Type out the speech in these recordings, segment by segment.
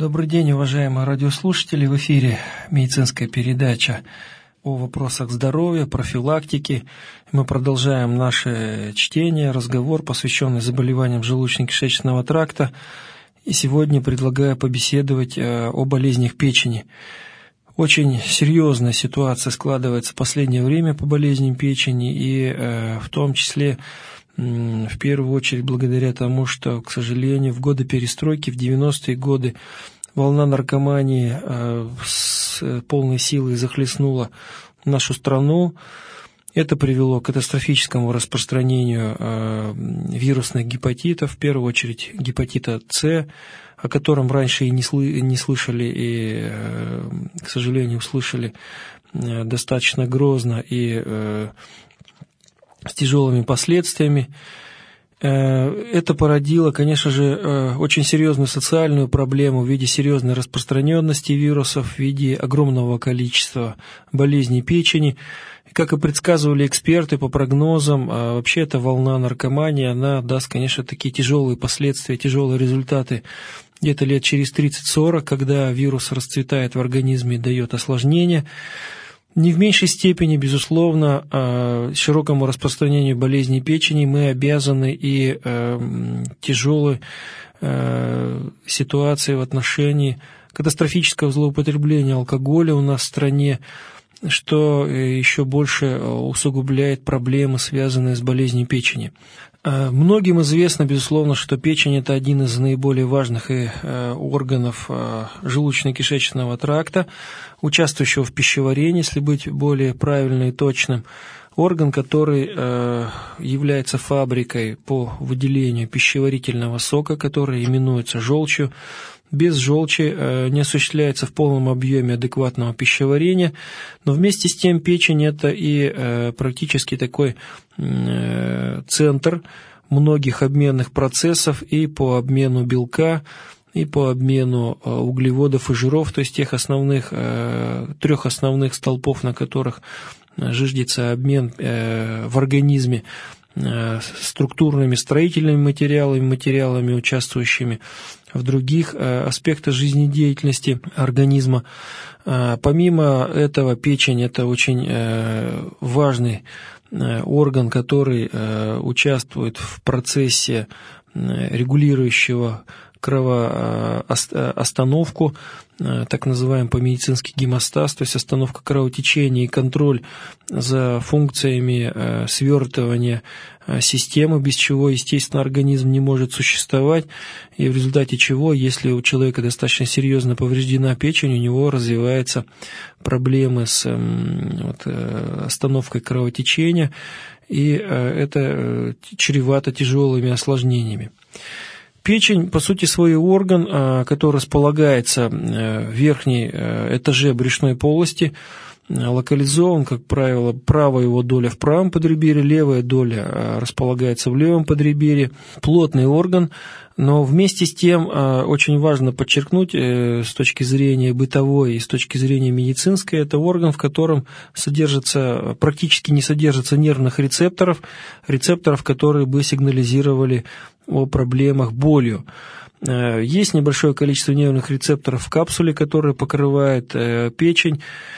Добрый день, уважаемые радиослушатели. В эфире медицинская передача о вопросах здоровья, профилактики. Мы продолжаем наше чтение, разговор, посвященный заболеваниям желудочно-кишечного тракта. И сегодня предлагаю побеседовать о болезнях печени. Очень серьезная ситуация складывается в последнее время по болезням печени, и в том числе в первую очередь благодаря тому, что, к сожалению, в годы перестройки, в 90-е годы, волна наркомании с полной силой захлестнула нашу страну. Это привело к катастрофическому распространению вирусных гепатитов, в первую очередь гепатита С, о котором раньше и не слышали, и, к сожалению, услышали достаточно грозно и с тяжелыми последствиями. Это породило, конечно же, очень серьезную социальную проблему в виде серьезной распространенности вирусов, в виде огромного количества болезней печени. Как и предсказывали эксперты по прогнозам, вообще эта волна наркомании, она даст, конечно, такие тяжелые последствия, тяжелые результаты где-то лет через 30-40, когда вирус расцветает в организме и дает осложнения. Не в меньшей степени, безусловно, широкому распространению болезней печени мы обязаны и тяжелой ситуации в отношении катастрофического злоупотребления алкоголя у нас в стране, что еще больше усугубляет проблемы, связанные с болезнью печени. Многим известно, безусловно, что печень – это один из наиболее важных органов желудочно-кишечного тракта, участвующего в пищеварении, если быть более правильным и точным. Орган, который является фабрикой по выделению пищеварительного сока, который именуется желчью. Без желчи не осуществляется в полном объеме адекватного пищеварения, но вместе с тем печень – это и практически такой центр многих обменных процессов и по обмену белка, и по обмену углеводов и жиров, то есть тех трех основных столпов, на которых зиждется обмен в организме структурными строительными материалами, участвующими в других аспектах жизнедеятельности организма. Помимо этого, печень – это очень важный орган, который участвует в процессе регулирующего кровоостановку, так называемый по-медицински гемостаз, то есть остановка кровотечения и контроль за функциями свертывания системы, без чего, естественно, организм не может существовать, и в результате чего, если у человека достаточно серьезно повреждена печень, у него развиваются проблемы с остановкой кровотечения, и это чревато тяжелыми осложнениями. Печень, по сути, свой орган, который располагается в верхней этаже брюшной полости, локализован, как правило, правая его доля в правом подреберье, левая доля располагается в левом подреберье. Плотный орган, но вместе с тем очень важно подчеркнуть с точки зрения бытовой и с точки зрения медицинской, это орган, в котором практически не содержится нервных рецепторов, которые бы сигнализировали о проблемах болью. Есть небольшое количество нервных рецепторов в капсуле, которые покрывают печень,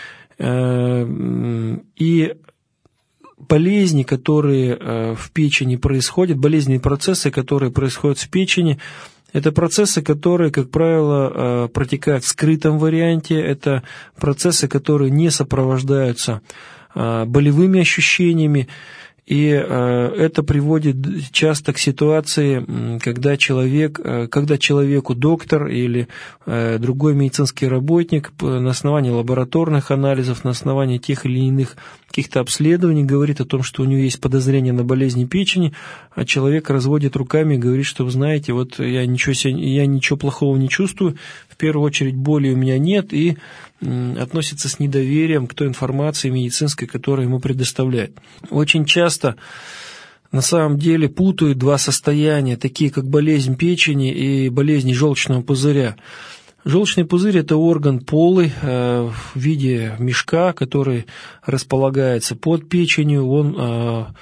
и болезни, которые в печени происходят, болезненные процессы, которые происходят в печени, это процессы, которые, как правило, протекают в скрытом варианте, это процессы, которые не сопровождаются болевыми ощущениями, и это приводит часто к ситуации, когда человеку доктор или другой медицинский работник на основании лабораторных анализов, на основании тех или иных каких-то обследований говорит о том, что у него есть подозрение на болезнь печени, а человек разводит руками и говорит, что, вы знаете, вот я ничего плохого не чувствую, в первую очередь боли у меня нет, и относится с недоверием к той информации медицинской, которую ему предоставляют. Очень часто на самом деле путают два состояния, такие как болезнь печени и болезнь желчного пузыря. Желчный пузырь – это орган полый в виде мешка, который располагается под печенью, он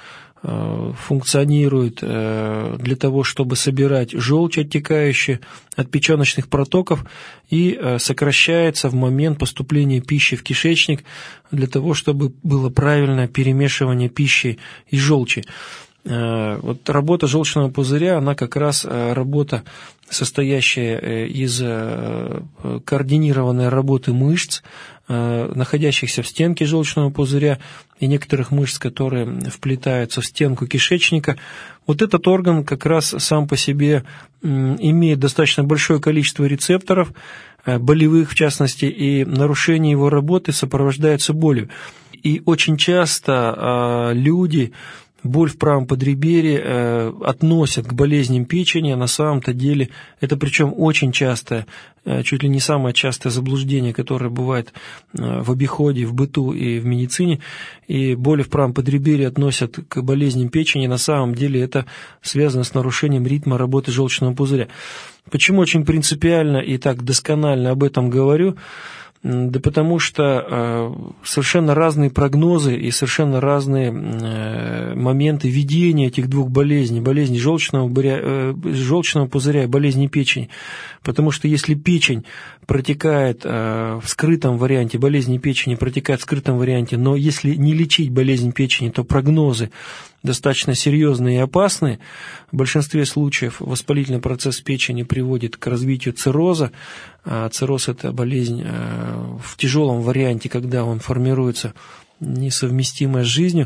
функционирует для того, чтобы собирать желчь, оттекающую от печеночных протоков, и сокращается в момент поступления пищи в кишечник для того, чтобы было правильное перемешивание пищи и желчи. Вот работа желчного пузыря, она как раз работа, состоящая из координированной работы мышц, находящихся в стенке желчного пузыря, и некоторых мышц, которые вплетаются в стенку кишечника. Вот этот орган как раз сам по себе имеет достаточно большое количество рецепторов, болевых в частности, и нарушение его работы сопровождается болью. И очень часто люди боль в правом подреберье относят к болезням печени, а на самом-то деле это причем очень частое, чуть ли не самое частое заблуждение, которое бывает в обиходе, в быту и в медицине, и боли в правом подреберье относят к болезням печени, на самом деле это связано с нарушением ритма работы желчного пузыря. Почему очень принципиально и так досконально об этом говорю? Да потому что совершенно разные прогнозы и совершенно разные моменты ведения этих двух болезней, болезни желчного пузыря и болезни печени. Потому что если печень протекает в скрытом варианте, болезни печени протекает в скрытом варианте, но если не лечить болезнь печени, то прогнозы достаточно серьезные и опасные. В большинстве случаев воспалительный процесс печени приводит к развитию цирроза. А цирроз – это болезнь в тяжелом варианте, когда он формируется несовместимая с жизнью,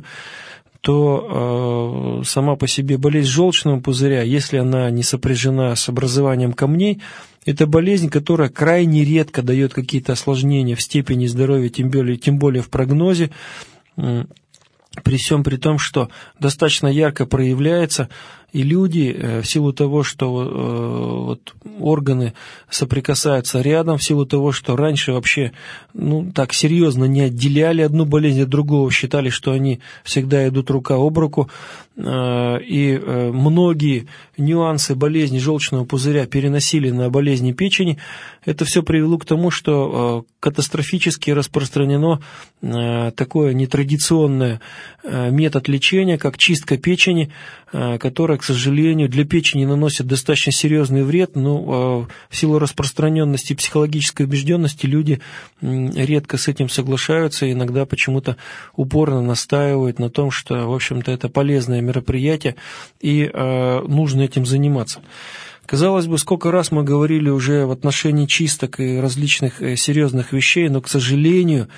то сама по себе болезнь желчного пузыря, если она не сопряжена с образованием камней, это болезнь, которая крайне редко дает какие-то осложнения в степени здоровья, тем более в прогнозе, при всем при том, что достаточно ярко проявляется, и люди в силу того, что органы соприкасаются рядом, в силу того, что раньше вообще так серьезно не отделяли одну болезнь от другого, считали, что они всегда идут рука об руку, и многие нюансы болезни желчного пузыря переносили на болезни печени. Это все привело к тому, что катастрофически распространено такое нетрадиционное метод лечения, как чистка печени, которая, к сожалению, для печени наносит достаточно серьезный вред, но в силу распространенности психологической убежденности люди редко с этим соглашаются и иногда почему-то упорно настаивают на том, что, в общем-то, это полезное мероприятие и нужно этим заниматься. Казалось бы, сколько раз мы говорили уже в отношении чисток и различных серьезных вещей, но, к сожалению,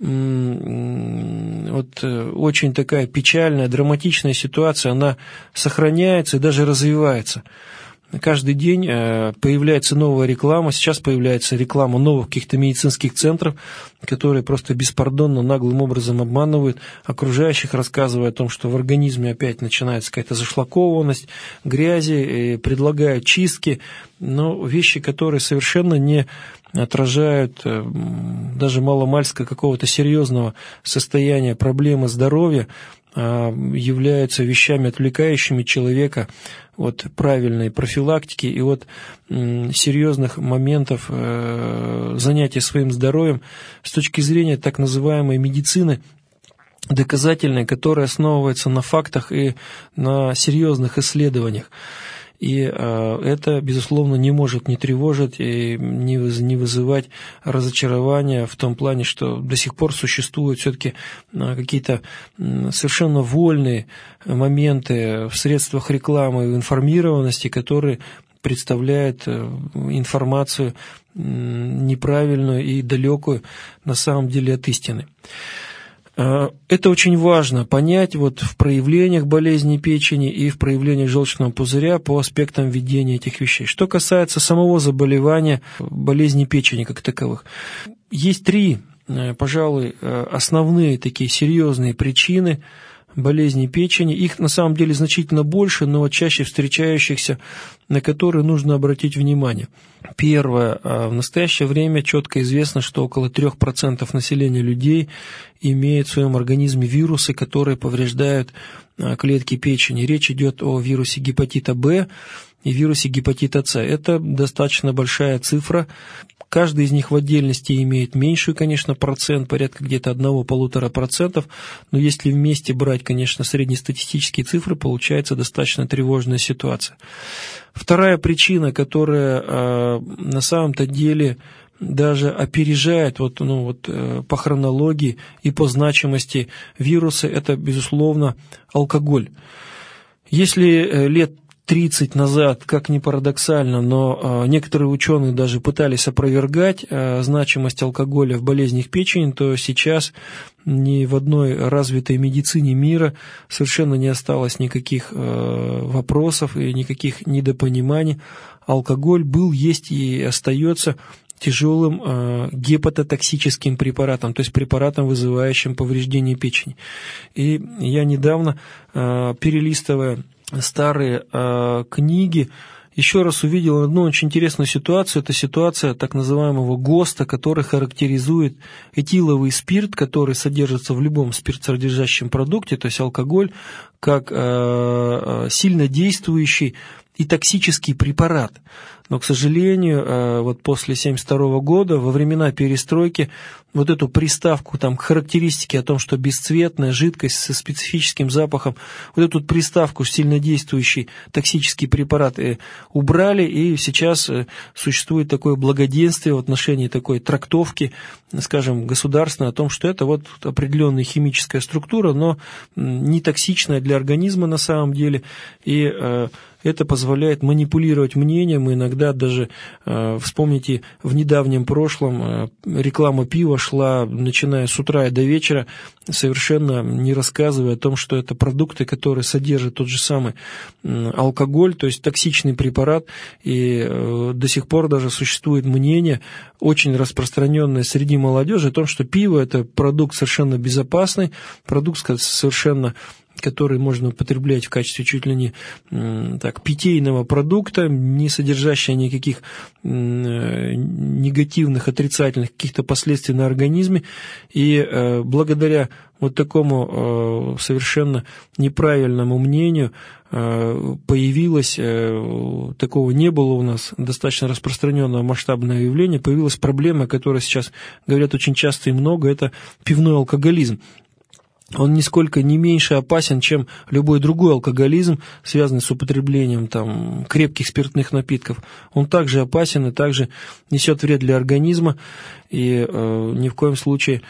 очень такая печальная, драматичная ситуация, она сохраняется и даже развивается. Каждый день появляется новая реклама, сейчас появляется реклама новых каких-то медицинских центров, которые просто беспардонно, наглым образом обманывают окружающих, рассказывая о том, что в организме опять начинается какая-то зашлакованность, грязи, предлагают чистки, но вещи, которые совершенно не отражают даже маломальского какого-то серьезного состояния проблемы здоровья, являются вещами, отвлекающими человека от правильной профилактики и от серьезных моментов занятия своим здоровьем с точки зрения так называемой медицины доказательной, которая основывается на фактах и на серьезных исследованиях. И это, безусловно, не может не тревожить и не вызывать разочарования в том плане, что до сих пор существуют все-таки какие-то совершенно вольные моменты в средствах рекламы и информированности, которые представляют информацию неправильную и далекую на самом деле от истины. Это очень важно понять в проявлениях болезни печени и в проявлениях желчного пузыря по аспектам ведения этих вещей. Что касается самого заболевания болезни печени как таковых, есть три, пожалуй, основные такие серьезные причины болезни печени. Их на самом деле значительно больше, но чаще встречающихся, на которые нужно обратить внимание. Первое. В настоящее время четко известно, что около 3% населения людей имеет в своем организме вирусы, которые повреждают клетки печени. Речь идет о вирусе гепатита Б, и вирусе гепатита С. Это достаточно большая цифра. Каждый из них в отдельности имеет меньший, конечно, процент, порядка где-то 1–1,5%, но если вместе брать, конечно, среднестатистические цифры, получается достаточно тревожная ситуация. Вторая причина, которая на самом-то деле даже опережает по хронологии и по значимости вируса, это, безусловно, алкоголь. Если лет 30 назад, как ни парадоксально, но некоторые ученые даже пытались опровергать значимость алкоголя в болезнях печени, то сейчас ни в одной развитой медицине мира совершенно не осталось никаких вопросов и никаких недопониманий. Алкоголь был, есть и остается тяжелым гепатотоксическим препаратом, то есть препаратом, вызывающим повреждение печени. И я недавно, перелистывая старые книги, еще раз увидел одну очень интересную ситуацию. Это ситуация так называемого ГОСТа, который характеризует этиловый спирт, который содержится в любом спиртсодержащем продукте, то есть алкоголь, как сильно действующий и токсический препарат. Но, к сожалению, вот после 1972 года, во времена перестройки, вот эту приставку там, к характеристике о том, что бесцветная жидкость со специфическим запахом, вот эту приставку сильнодействующий токсический препарат убрали, и сейчас существует такое благоденствие в отношении такой трактовки, скажем, государственной, о том, что это вот определенная химическая структура, но не токсичная для организма на самом деле, и это позволяет манипулировать мнением, и иногда даже, вспомните, в недавнем прошлом реклама пива шла, начиная с утра и до вечера, совершенно не рассказывая о том, что это продукты, которые содержат тот же самый алкоголь, то есть токсичный препарат, и до сих пор даже существует мнение, очень распространенное среди молодежи, о том, что пиво – это продукт совершенно безопасный, продукт совершенно, который можно употреблять в качестве чуть ли не питейного продукта, не содержащего никаких негативных, отрицательных каких-то последствий на организме. И благодаря вот такому совершенно неправильному мнению появилось, такого не было у нас, достаточно распространенного масштабного явления, появилась проблема, о которой сейчас говорят очень часто и много, это пивной алкоголизм. Он нисколько не меньше опасен, чем любой другой алкоголизм, связанный с употреблением крепких спиртных напитков. Он также опасен и также несет вред для организма, и ни в коем случае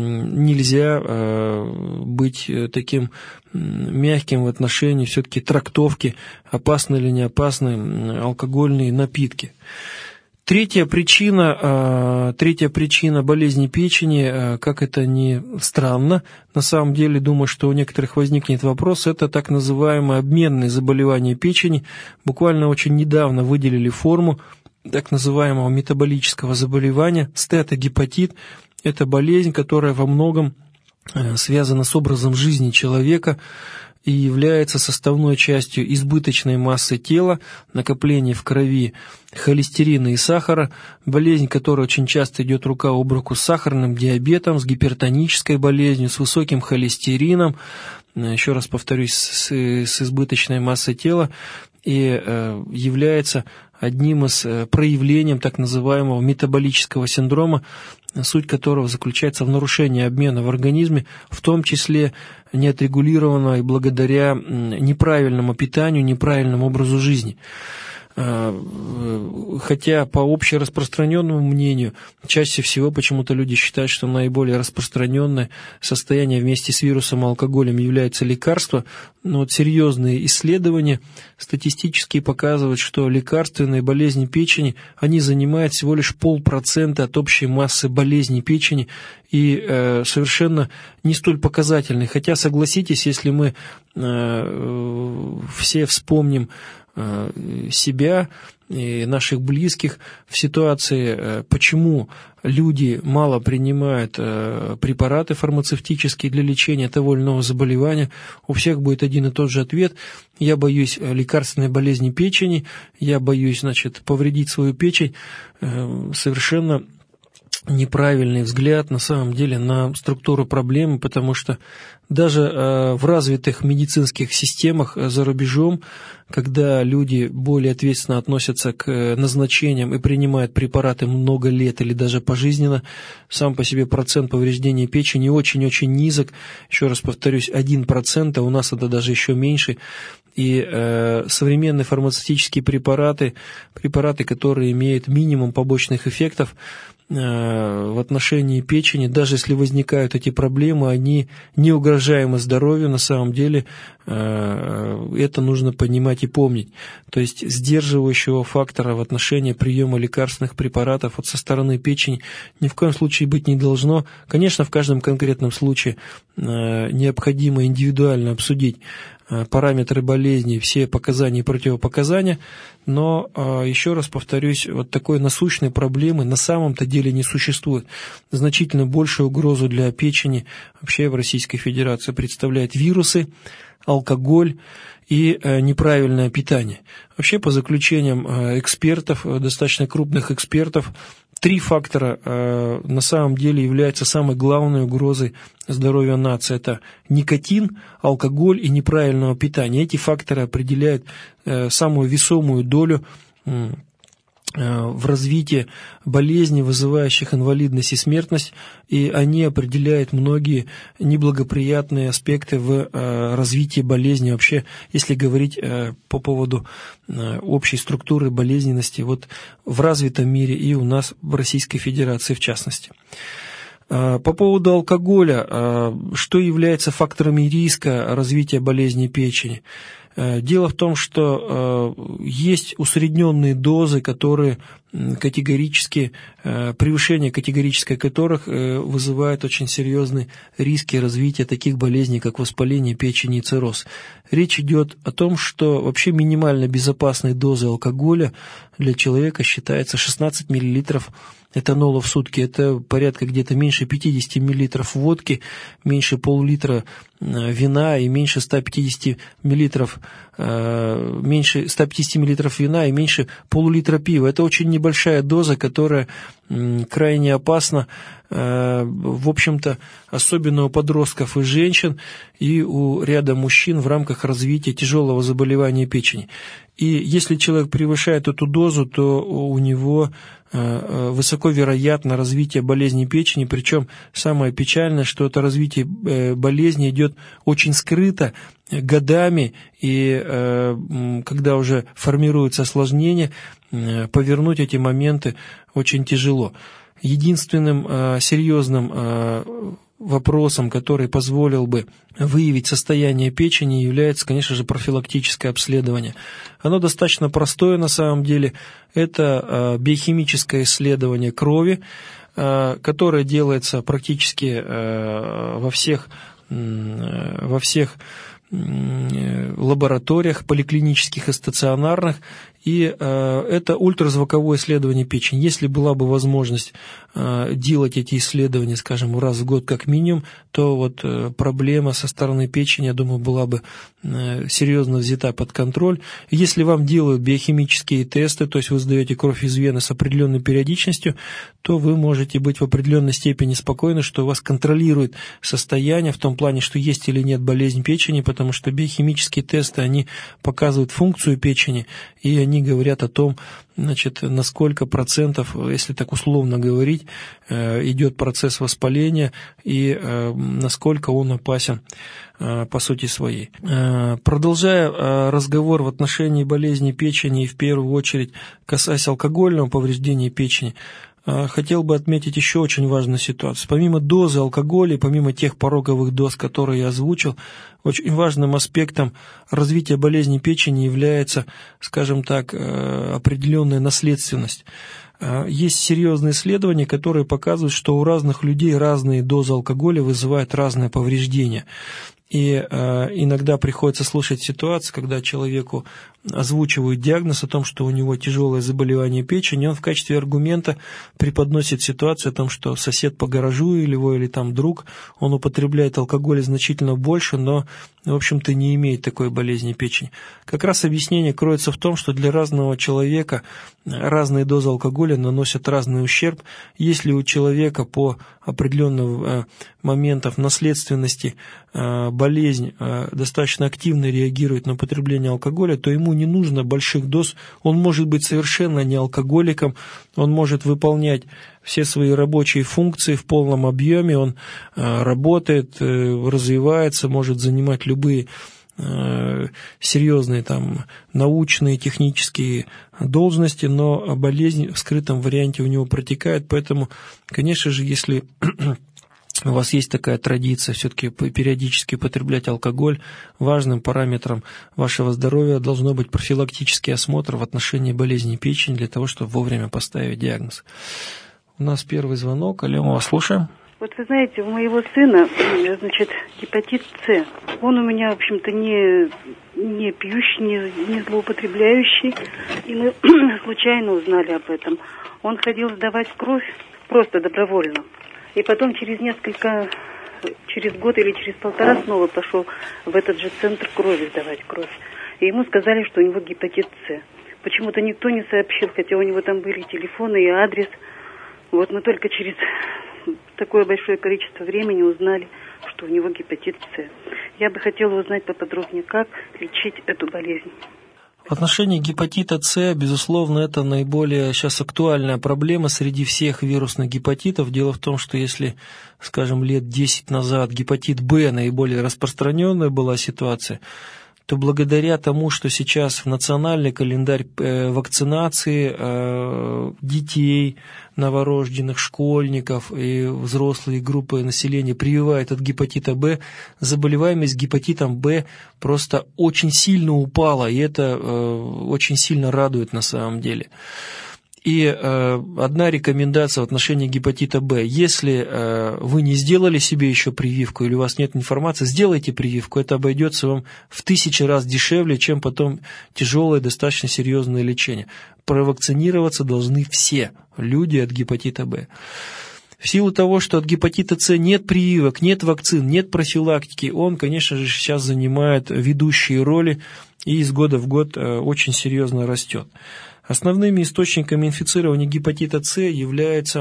нельзя быть таким мягким в отношении все-таки трактовки, опасны или не опасны алкогольные напитки. Третья причина болезни печени, как это ни странно, на самом деле, думаю, что у некоторых возникнет вопрос, это так называемые обменные заболевания печени. Буквально очень недавно выделили форму так называемого метаболического заболевания, стеатогепатит. Это болезнь, которая во многом связана с образом жизни человека и является составной частью избыточной массы тела, накопления в крови холестерина и сахара, болезнь, которая очень часто идет рука об руку с сахарным диабетом, с гипертонической болезнью, с высоким холестерином, еще раз повторюсь, с избыточной массой тела, и является одним из проявлений так называемого метаболического синдрома, суть которого заключается в нарушении обмена в организме, в том числе неотрегулированного и благодаря неправильному питанию, неправильному образу жизни. Хотя по общераспространенному мнению, чаще всего почему-то люди считают, что наиболее распространенное состояние вместе с вирусом и алкоголем является лекарство, но вот серьезные исследования статистически показывают, что лекарственные болезни печени, они занимают всего лишь 0,5% от общей массы болезней печени и совершенно не столь показательны. Хотя, согласитесь, если мы все вспомним себя и наших близких в ситуации, почему люди мало принимают препараты фармацевтические для лечения того или иного заболевания, у всех будет один и тот же ответ: я боюсь лекарственной болезни печени, я боюсь, повредить свою печень. Совершенно неправильный взгляд на самом деле на структуру проблемы, потому что даже в развитых медицинских системах за рубежом, когда люди более ответственно относятся к назначениям и принимают препараты много лет или даже пожизненно, сам по себе процент повреждения печени очень-очень низок, еще раз повторюсь, 1%, а у нас это даже еще меньше. И современные фармацевтические препараты, которые имеют минимум побочных эффектов, в отношении печени, даже если возникают эти проблемы, они не угрожаемы здоровью, на самом деле это нужно понимать и помнить. То есть сдерживающего фактора в отношении приема лекарственных препаратов вот со стороны печени ни в коем случае быть не должно. Конечно, в каждом конкретном случае необходимо индивидуально обсудить параметры болезни, все показания и противопоказания, но, еще раз повторюсь, вот такой насущной проблемы на самом-то деле не существует. Значительно большую угрозу для печени вообще в Российской Федерации представляют вирусы, алкоголь и неправильное питание. Вообще, по заключениям экспертов, достаточно крупных экспертов, 3 фактора на самом деле являются самой главной угрозой здоровью нации. Это никотин, алкоголь и неправильное питание. Эти факторы определяют самую весомую долю в развитии болезней, вызывающих инвалидность и смертность, и они определяют многие неблагоприятные аспекты в развитии болезни. Вообще, если говорить по поводу общей структуры болезненности вот в развитом мире и у нас в Российской Федерации в частности. По поводу алкоголя, что является факторами риска развития болезни печени? Дело в том, что есть усредненные дозы, которые категорически, превышение категорическое которых вызывает очень серьезные риски развития таких болезней, как воспаление печени и цирроз. Речь идет о том, что вообще минимально безопасной дозой алкоголя для человека считается 16 мл этанола в сутки. Это порядка где-то меньше 50 мл водки, меньше пол-литра вина и меньше 150 мл вина и меньше полулитра пива. Это очень небольшая доза, которая крайне опасна, в общем-то, особенно у подростков и женщин, и у ряда мужчин в рамках развития тяжелого заболевания печени. И если человек превышает эту дозу, то у него высоко вероятно развитие болезни печени, причем самое печальное, что это развитие болезни идет очень скрыто, годами, и когда уже формируется осложнение, повернуть эти моменты очень тяжело. Единственным серьезным вопросом, который позволил бы выявить состояние печени, является, конечно же, профилактическое обследование. Оно достаточно простое на самом деле. Это биохимическое исследование крови, которое делается практически во всех лабораториях, поликлинических и стационарных, и это ультразвуковое исследование печени. Если была бы возможность делать эти исследования, скажем, раз в год как минимум, то вот проблема со стороны печени, я думаю, была бы серьезно взята под контроль. Если вам делают биохимические тесты, то есть вы сдаете кровь из вены с определенной периодичностью, то вы можете быть в определенной степени спокойны, что у вас контролирует состояние в том плане, что есть или нет болезнь печени, потому что биохимические тесты, они показывают функцию печени, и они говорят о том, значит, на сколько процентов, если так условно говорить, идет процесс воспаления и насколько он опасен по сути своей. Продолжая разговор в отношении болезни печени и в первую очередь касаясь алкогольного повреждения печени, хотел бы отметить еще очень важную ситуацию. Помимо дозы алкоголя, помимо тех пороговых доз, которые я озвучил, очень важным аспектом развития болезни печени является, скажем так, определенная наследственность. Есть серьезные исследования, которые показывают, что у разных людей разные дозы алкоголя вызывают разные повреждения. И иногда приходится слушать ситуации, когда человеку озвучивают диагноз о том, что у него тяжелое заболевание печени, он в качестве аргумента преподносит ситуацию о том, что сосед по гаражу или там друг, он употребляет алкоголь значительно больше, но, в общем-то, не имеет такой болезни печени. Как раз объяснение кроется в том, что для разного человека разные дозы алкоголя наносят разный ущерб. Если у человека по определенным моментам наследственности болезнь достаточно активно реагирует на употребление алкоголя, то ему не нужно больших доз, он может быть совершенно не алкоголиком, он может выполнять все свои рабочие функции в полном объеме, он работает, развивается, может занимать любые серьезные там научные, технические должности, но болезнь в скрытом варианте у него протекает, поэтому, конечно же, если у вас есть такая традиция все-таки периодически употреблять алкоголь, важным параметром вашего здоровья должно быть профилактический осмотр в отношении болезни печени для того, чтобы вовремя поставить диагноз. У нас первый звонок. Алло, мы вас слушаем. Вот вы знаете, у моего сына, значит, гепатит С. Он у меня, в общем-то, не пьющий, не злоупотребляющий. И мы случайно узнали об этом. Он ходил сдавать кровь просто добровольно. И потом через год или через полтора снова пошел в этот же центр крови сдавать кровь. И ему сказали, что у него гепатит С. Почему-то никто не сообщил, хотя у него там были телефоны и адрес. Вот мы только через такое большое количество времени узнали, что у него гепатит С. Я бы хотела узнать поподробнее, как лечить эту болезнь. В отношении гепатита С, безусловно, это наиболее сейчас актуальная проблема среди всех вирусных гепатитов. Дело в том, что если, скажем, лет 10 назад гепатит Б наиболее распространенная была ситуация, то благодаря тому, что сейчас в национальный календарь вакцинации детей, новорожденных, школьников и взрослые группы населения прививают от гепатита Б, заболеваемость гепатитом Б просто очень сильно упала, и это очень сильно радует на самом деле. И одна рекомендация в отношении гепатита Б. Если вы не сделали себе еще прививку или у вас нет информации, сделайте прививку. Это обойдется вам в 1000 раз дешевле, чем потом тяжелое, достаточно серьезное лечение. Провакцинироваться должны все люди от гепатита Б. В силу того, что от гепатита С нет прививок, нет вакцин, нет профилактики, он, конечно же, сейчас занимает ведущие роли и из года в год очень серьезно растет. Основными источниками инфицирования гепатита С является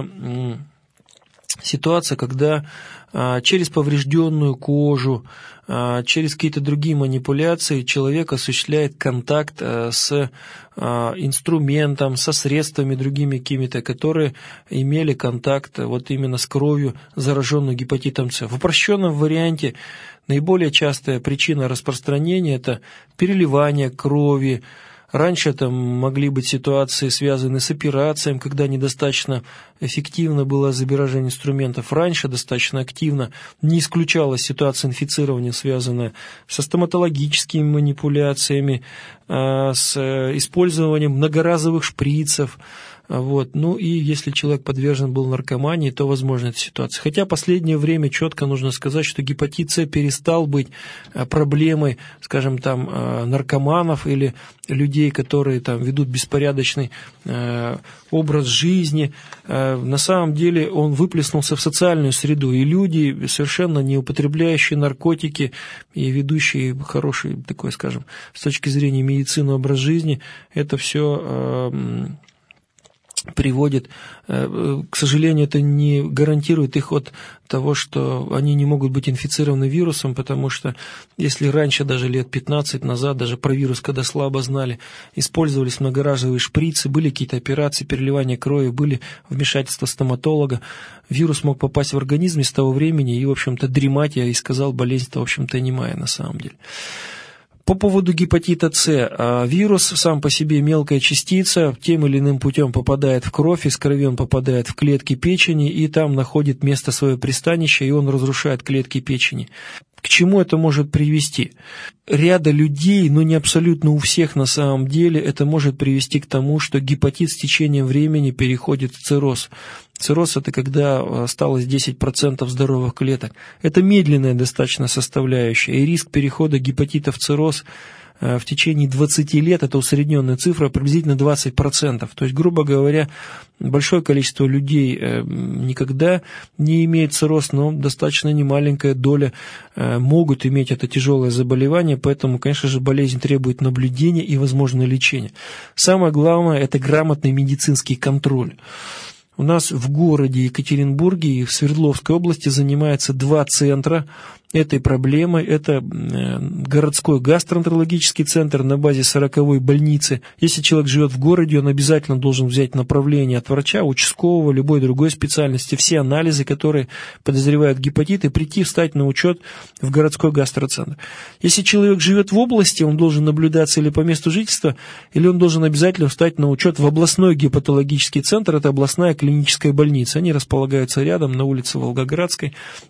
ситуация, когда через поврежденную кожу, через какие-то другие манипуляции человек осуществляет контакт с инструментом, со средствами другими какими-то, которые имели контакт вот именно с кровью, зараженную гепатитом С. В упрощенном варианте наиболее частая причина распространения – это переливание крови. Раньше это могли быть ситуации, связанные с операциями, когда недостаточно эффективно было забирание инструментов. Раньше достаточно активно не исключалась ситуация инфицирования, связанная со стоматологическими манипуляциями, с использованием многоразовых шприцев. Вот. Ну и если человек подвержен был наркомании, то возможна эта ситуация. Хотя в последнее время четко нужно сказать, что гепатит С перестал быть проблемой, скажем, там, наркоманов или людей, которые там ведут беспорядочный образ жизни. На самом деле он выплеснулся в социальную среду, и люди, совершенно не употребляющие наркотики и ведущие хороший такой, скажем, с точки зрения медицины образ жизни, это все приводит, к сожалению, это не гарантирует их от того, что они не могут быть инфицированы вирусом, потому что если раньше, даже лет 15 назад, даже про вирус, когда слабо знали, использовались многоразовые шприцы, были какие-то операции, переливания крови, были вмешательства стоматолога, вирус мог попасть в организм, и с того времени, и, в общем-то, дремать, я и сказал, болезнь-то, в общем-то, немая на самом деле. По поводу гепатита С. Вирус сам по себе мелкая частица, тем или иным путем попадает в кровь, из крови он попадает в клетки печени, и там находит место свое пристанище, и он разрушает клетки печени. К чему это может привести? Ряда людей, но не абсолютно у всех на самом деле, это может привести к тому, что гепатит с течением времени переходит в цирроз. Цирроз – это когда осталось 10% здоровых клеток. Это медленная достаточно составляющая, и риск перехода гепатита в цирроз в течение 20 лет, это усредненная цифра, приблизительно 20%. То есть, грубо говоря, большое количество людей никогда не имеет цирроз, но достаточно немаленькая доля могут иметь это тяжелое заболевание, поэтому, конечно же, болезнь требует наблюдения и, возможно, лечения. Самое главное – это грамотный медицинский контроль. У нас в городе Екатеринбурге и в Свердловской области занимаются 2 центра этой проблемой. Это городской гастроэнтерологический центр на базе 40-й больницы. Если человек живет в городе, он обязательно должен взять направление от врача, участкового, любой другой специальности, все анализы, которые подозревают гепатит, и прийти, встать на учет в городской гастроцентр. Если человек живет в области, он должен наблюдаться или по месту жительства, или он должен обязательно встать на учет в областной гепатологический центр, это областная клиническая больница. Они располагаются рядом на улице Волгоградской.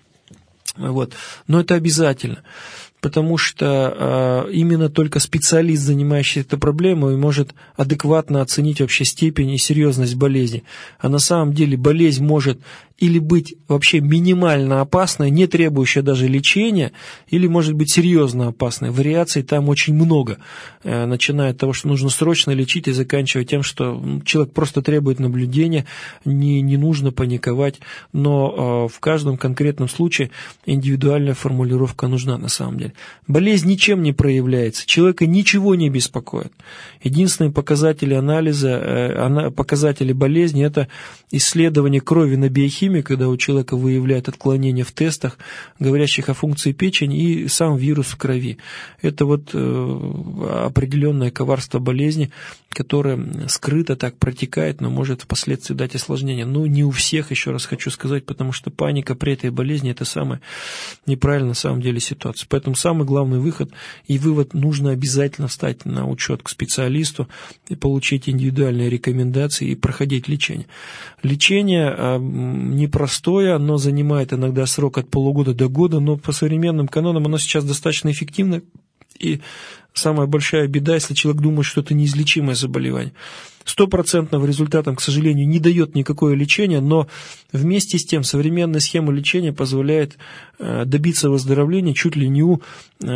Вот. Но это обязательно, потому что именно только специалист, занимающийся этой проблемой, может адекватно оценить вообще степень и серьезность болезни. А на самом деле болезнь может или быть вообще минимально опасной, не требующая даже лечения, или может быть серьезно опасной. Вариаций там очень много, начиная от того, что нужно срочно лечить, и заканчивая тем, что человек просто требует наблюдения, не нужно паниковать, но в каждом конкретном случае индивидуальная формулировка нужна на самом деле. Болезнь ничем не проявляется, человека ничего не беспокоит. Единственные показатели анализа, показатели болезни – это исследование крови на биохимию, когда у человека выявляют отклонения в тестах, говорящих о функции печени, и сам вирус в крови. Это вот определенное коварство болезни, которое скрыто так протекает, но может впоследствии дать осложнения. Но не у всех, еще раз хочу сказать, потому что паника при этой болезни – это самая неправильная на самом деле ситуация. Поэтому самый главный выход и вывод – нужно обязательно встать на учет к специалисту и получить индивидуальные рекомендации и проходить лечение. Лечение непростое, оно занимает иногда срок от полугода до года, но по современным канонам оно сейчас достаточно эффективно. И самая большая беда, если человек думает, что это неизлечимое заболевание. 100% результатом, к сожалению, не дает никакое лечение, но вместе с тем современная схема лечения позволяет добиться выздоровления чуть ли не у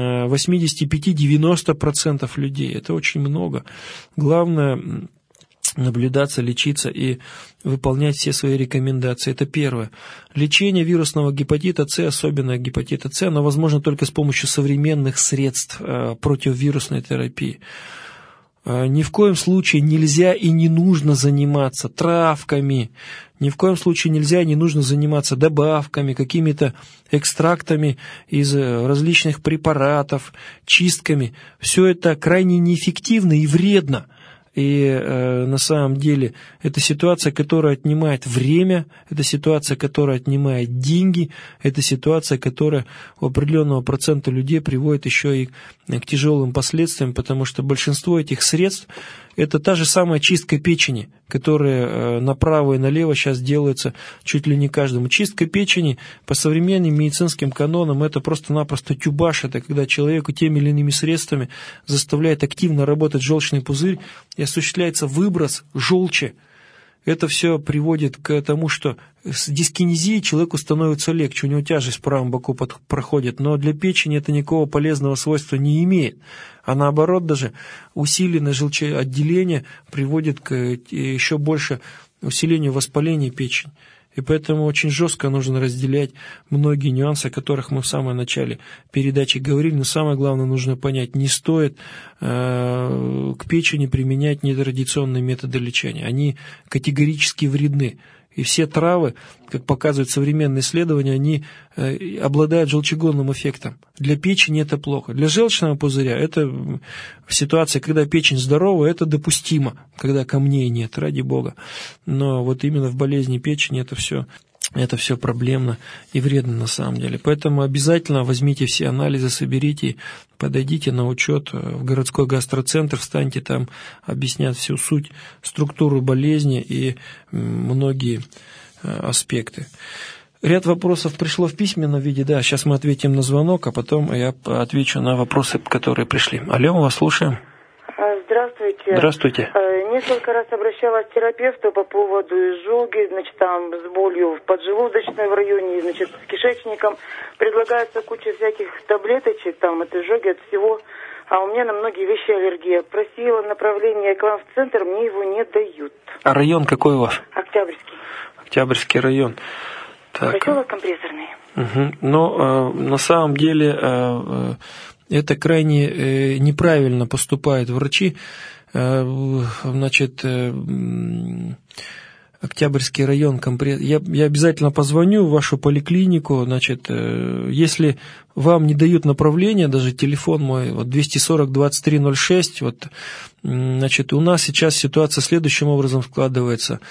85-90% людей. Это очень много. Главное наблюдаться, лечиться и выполнять все свои рекомендации. Это первое. Лечение вирусного гепатита С, особенно гепатита С, оно возможно только с помощью современных средств противовирусной терапии. Ни в коем случае нельзя и не нужно заниматься травками, ни в коем случае нельзя и не нужно заниматься добавками, какими-то экстрактами из различных препаратов, чистками. Все это крайне неэффективно и вредно. И на самом деле это ситуация, которая отнимает время, это ситуация, которая отнимает деньги, это ситуация, которая у определенного процента людей приводит еще и к тяжелым последствиям, потому что большинство этих средств – это та же самая чистка печени, которая направо и налево сейчас делается чуть ли не каждому. Чистка печени по современным медицинским канонам – это просто-напросто тюбаш, это когда человеку теми или иными средствами заставляет активно работать желчный пузырь, и осуществляется выброс желчи. Это все приводит к тому, что с дискинезией человеку становится легче, у него тяжесть в правом боку проходит, но для печени это никакого полезного свойства не имеет. А наоборот, даже усиленное желчеотделение приводит к еще больше усилению воспаления печени. И поэтому очень жестко нужно разделять многие нюансы, о которых мы в самом начале передачи говорили. Но самое главное нужно понять, не стоит к печени применять нетрадиционные методы лечения. Они категорически вредны. И все травы, как показывают современные исследования, они обладают желчегонным эффектом. Для печени это плохо. Для желчного пузыря это ситуация, когда печень здорова, это допустимо, когда камней нет, ради бога. Но вот именно в болезни печени это все проблемно и вредно на самом деле. Поэтому обязательно возьмите все анализы, соберите, подойдите на учет в городской гастроцентр, встаньте там, объяснят всю суть, структуру болезни и многие аспекты. Ряд вопросов пришло в письменном виде, да, сейчас мы ответим на звонок, а потом я отвечу на вопросы, которые пришли. Алло, вас слушаем. Здравствуйте. Здравствуйте. Несколько раз обращалась к терапевту по поводу изжоги, значит, там с болью в поджелудочной в районе, значит, с кишечником. Предлагается куча всяких таблеточек, там, от изжоги, от всего. А у меня на многие вещи аллергия. Просила направление к вам в центр, мне его не дают. А район какой у вас? Октябрьский. Октябрьский район. Так. Поселок Компрессорный. Угу. Но на самом деле это крайне неправильно поступают врачи. Значит, Октябрьский район, я обязательно позвоню в вашу поликлинику, значит, если вам не дают направление, даже телефон мой, вот 240-2306, вот, значит, у нас сейчас ситуация следующим образом складывается.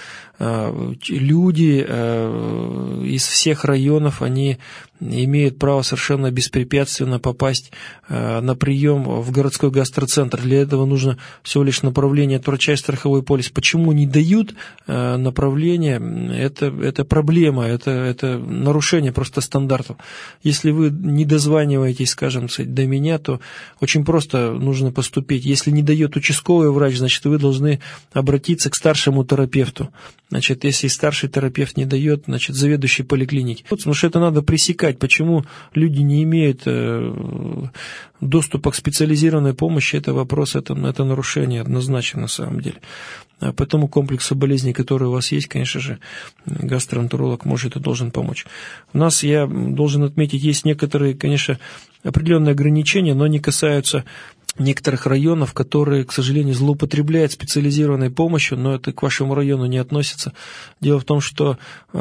Люди из всех районов, они имеют право совершенно беспрепятственно попасть на прием в городской гастроцентр. Для этого нужно всего лишь направление от врача и страховой полис. Почему не дают направление? Это проблема, это нарушение просто стандартов. Если вы не дозваниваетесь, скажем, до меня, то очень просто нужно поступить. Если не дает участковый врач, значит, вы должны обратиться к старшему терапевту. Значит, если старший терапевт не дает, значит, заведующий поликлиники. Потому что это надо пресекать. Почему люди не имеют доступа к специализированной помощи, это вопрос, это нарушение однозначно на самом деле. По тому комплексу болезней, которые у вас есть, конечно же, гастроэнтеролог может и должен помочь. У нас, я должен отметить, есть некоторые, конечно, определенные ограничения, но они касаются некоторых районов, которые, к сожалению, злоупотребляют специализированной помощью, но это к вашему району не относится. Дело в том, что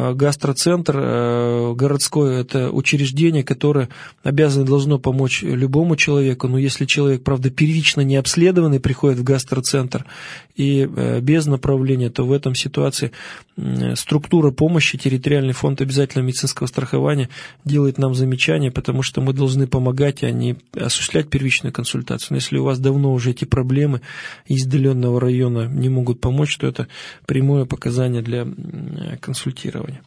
гастроцентр городской – это учреждение, которое должно помочь любому человеку, но если человек, правда, первично не обследованный, приходит в гастроцентр и без направления, то в этом ситуации структура помощи, территориальный фонд обязательного медицинского страхования делает нам замечание, потому что мы должны помогать, а не осуществлять первичную консультацию. Но если у вас давно уже эти проблемы из отдаленного района не могут помочь, то это прямое показание для консультирования.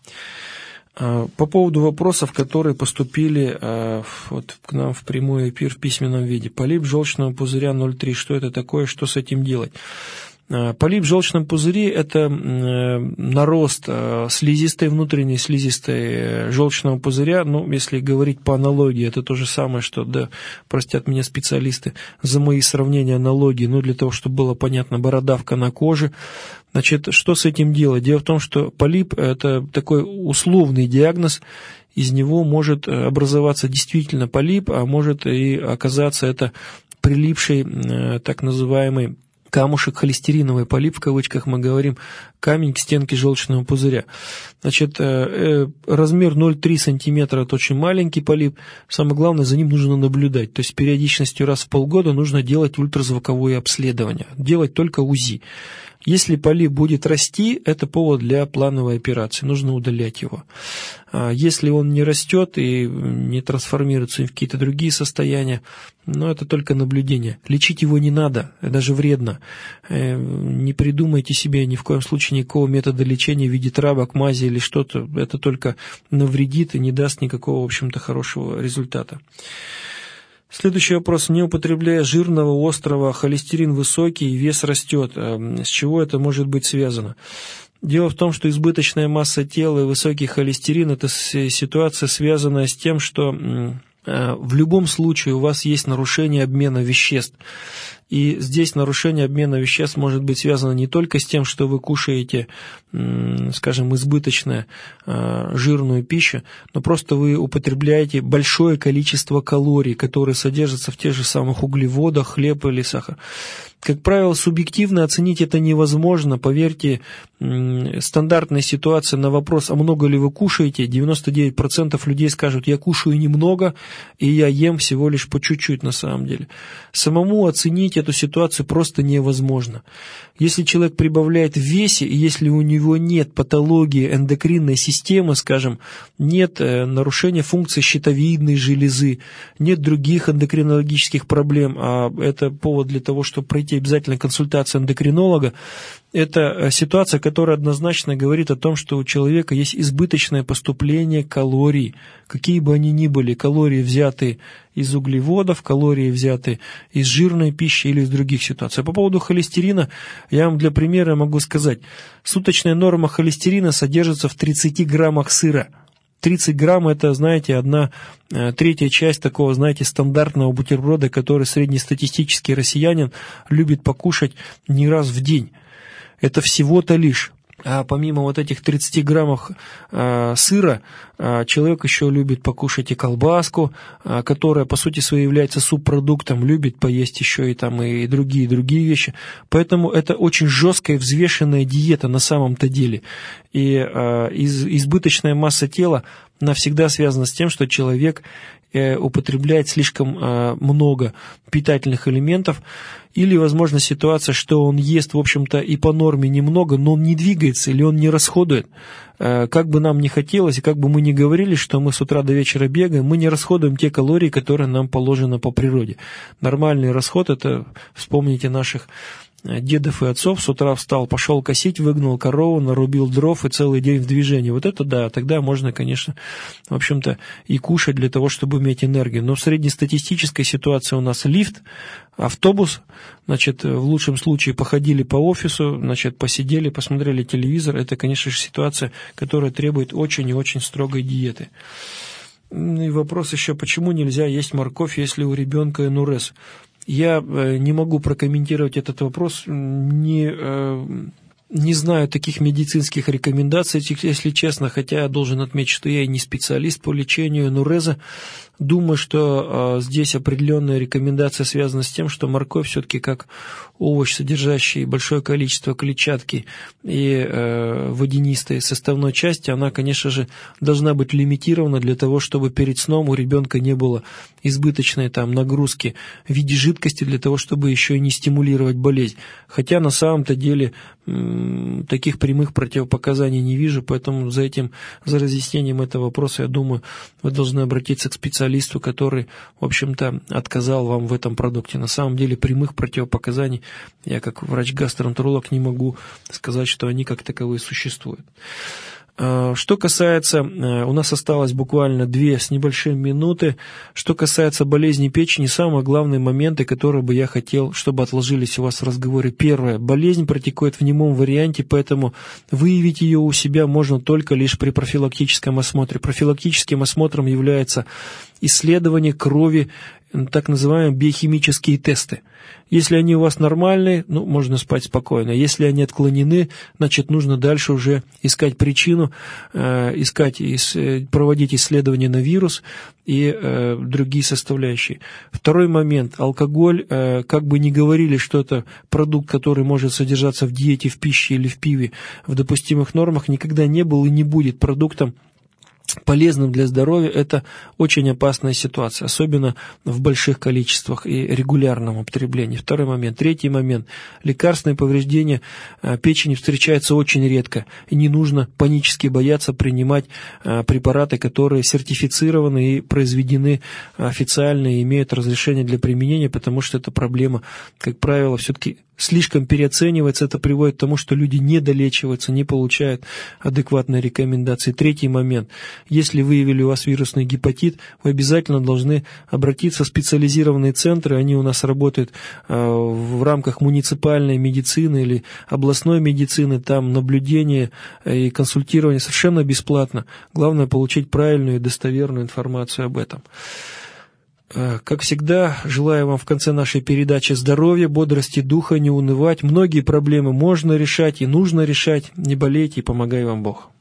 По поводу вопросов, которые поступили вот к нам в прямой эфир в письменном виде. Полип желчного пузыря 0,3. Что это такое? Что с этим делать? Полип в желчном пузыре – это нарост слизистой, внутренней слизистой желчного пузыря. Ну, если говорить по аналогии, это то же самое, что, да, простят меня специалисты за мои сравнения аналогии, но для того, чтобы было понятно, бородавка на коже. Значит, что с этим делать? Дело в том, что полип – это такой условный диагноз, из него может образоваться действительно полип, а может и оказаться это прилипший так называемый камушек, холестериновый полип, в кавычках мы говорим, камень к стенке желчного пузыря. Значит, размер 0,3 см – это очень маленький полип. Самое главное, за ним нужно наблюдать. То есть периодичностью раз в полгода нужно делать ультразвуковое обследование, делать только УЗИ. Если полип будет расти, это повод для плановой операции, нужно удалять его. Если он не растет и не трансформируется в какие-то другие состояния, но это только наблюдение. Лечить его не надо, даже вредно. Не придумайте себе ни в коем случае никакого метода лечения в виде травок, мази или что-то. Это только навредит и не даст никакого, в общем-то, хорошего результата. Следующий вопрос. Не употребляя жирного, острого, холестерин высокий, вес растет. С чего это может быть связано? Дело в том, что избыточная масса тела и высокий холестерин – это ситуация, связанная с тем, что в любом случае у вас есть нарушение обмена веществ. И здесь нарушение обмена веществ может быть связано не только с тем, что вы кушаете, скажем, избыточную жирную пищу, но просто вы употребляете большое количество калорий, которые содержатся в тех же самых углеводах, хлеб или сахар. Как правило, субъективно оценить это невозможно. Поверьте, стандартная ситуация на вопрос, а много ли вы кушаете, 99% людей скажут, я кушаю немного, и я ем всего лишь по чуть-чуть на самом деле. Самому оценить эту ситуацию просто невозможно. Если человек прибавляет в весе, и если у него нет патологии эндокринной системы, скажем, нет нарушения функции щитовидной железы, нет других эндокринологических проблем, а это повод для того, чтобы пройти обязательно консультацию эндокринолога, это ситуация, которая однозначно говорит о том, что у человека есть избыточное поступление калорий, какие бы они ни были, калории взятые из углеводов, калории взятые из жирной пищи или из других ситуаций. По поводу холестерина, я вам для примера могу сказать, суточная норма холестерина содержится в 30 граммах сыра. 30 грамм – это, знаете, 1/3 часть такого, знаете, стандартного бутерброда, который среднестатистический россиянин любит покушать не раз в день. Это всего-то лишь. А помимо вот этих 30 граммов сыра, человек еще любит покушать и колбаску, которая, по сути своей, является субпродуктом, любит поесть еще и другие вещи. Поэтому это очень жесткая, взвешенная диета на самом-то деле. И избыточная масса тела навсегда связана с тем, что человек употребляет слишком много питательных элементов, или, возможно, ситуация, что он ест, в общем-то, и по норме немного, но он не двигается или он не расходует. Как бы нам ни хотелось, и как бы мы ни говорили, что мы с утра до вечера бегаем, мы не расходуем те калории, которые нам положено по природе. Нормальный расход – это, вспомните наших дедов и отцов, с утра встал, пошел косить, выгнал корову, нарубил дров и целый день в движении. Вот это да, тогда можно, конечно, в общем-то, и кушать для того, чтобы иметь энергию. Но в среднестатистической ситуации у нас лифт, автобус, значит, в лучшем случае походили по офису, значит, посидели, посмотрели телевизор. Это, конечно же, ситуация, которая требует очень и очень строгой диеты. И вопрос еще, почему нельзя есть морковь, если у ребенка НУРЭС? Я не могу прокомментировать этот вопрос, не знаю таких медицинских рекомендаций, если честно, хотя я должен отметить, что я и не специалист по лечению НУРЭЗа. Думаю, что здесь определенная рекомендация связана с тем, что морковь все-таки как овощ, содержащий большое количество клетчатки и водянистой составной части, она, конечно же, должна быть лимитирована для того, чтобы перед сном у ребенка не было избыточной там нагрузки в виде жидкости, для того, чтобы еще и не стимулировать болезнь. Хотя на самом-то деле таких прямых противопоказаний не вижу, поэтому за разъяснением этого вопроса, я думаю, вы должны обратиться к специалисту, который, в общем-то, отказал вам в этом продукте. На самом деле прямых противопоказаний я, как врач-гастроэнтеролог, не могу сказать, что они как таковые существуют. Что касается, у нас осталось буквально 2 с небольшим минуты, что касается болезни печени, самые главные моменты, которые бы я хотел, чтобы отложились у вас в разговоре. Первое. Болезнь протекает в немом варианте, поэтому выявить ее у себя можно только лишь при профилактическом осмотре. Профилактическим осмотром является исследование крови, так называемые биохимические тесты. Если они у вас нормальные, можно спать спокойно. Если они отклонены, значит, нужно дальше уже искать причину, проводить исследования на вирус и другие составляющие. Второй момент. Алкоголь, как бы ни говорили, что это продукт, который может содержаться в диете, в пище или в пиве в допустимых нормах, никогда не был и не будет продуктом полезным для здоровья. Это очень опасная ситуация, особенно в больших количествах и регулярном употреблении. Второй момент. Третий момент. Лекарственные повреждения печени встречаются очень редко, и не нужно панически бояться принимать препараты, которые сертифицированы и произведены официально и имеют разрешение для применения, потому что эта проблема, как правило, все-таки слишком переоценивается. Это приводит к тому, что люди не долечиваются, не получают адекватные рекомендации. Третий момент. Если выявили у вас вирусный гепатит, вы обязательно должны обратиться в специализированные центры. Они у нас работают в рамках муниципальной медицины или областной медицины. Там наблюдение и консультирование совершенно бесплатно. Главное получить правильную и достоверную информацию об этом. Как всегда, желаю вам в конце нашей передачи здоровья, бодрости духа, не унывать. Многие проблемы можно решать и нужно решать. Не болейте, и помогай вам Бог.